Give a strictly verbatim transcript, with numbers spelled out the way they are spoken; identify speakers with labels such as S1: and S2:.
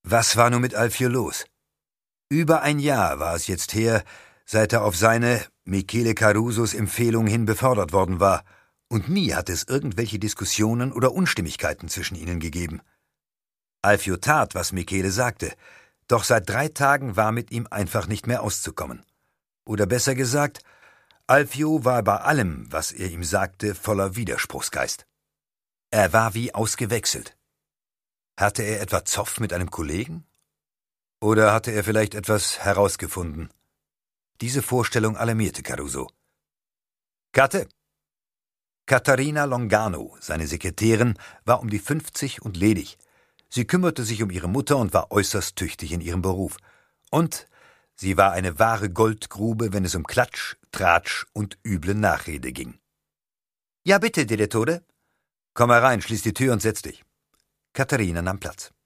S1: Was war nun mit Alfio los? Über ein Jahr war es jetzt her, seit er auf seine, Michele Carusos Empfehlung hin befördert worden war, und nie hatte es irgendwelche Diskussionen oder Unstimmigkeiten zwischen ihnen gegeben. Alfio tat, was Michele sagte, doch seit drei Tagen war mit ihm einfach nicht mehr auszukommen. Oder besser gesagt, Alfio war bei allem, was er ihm sagte, voller Widerspruchsgeist. Er war wie ausgewechselt. Hatte er etwa Zoff mit einem Kollegen? Oder hatte er vielleicht etwas herausgefunden? Diese Vorstellung alarmierte Caruso. Katte! Katharina Longano, seine Sekretärin, war um die fünfzig und ledig. Sie kümmerte sich um ihre Mutter und war äußerst tüchtig in ihrem Beruf. Und sie war eine wahre Goldgrube, wenn es um Klatsch, Tratsch und üble Nachrede ging. »Ja bitte, Direttore.« »Komm herein, schließ die Tür und setz dich.« Katharina nahm Platz.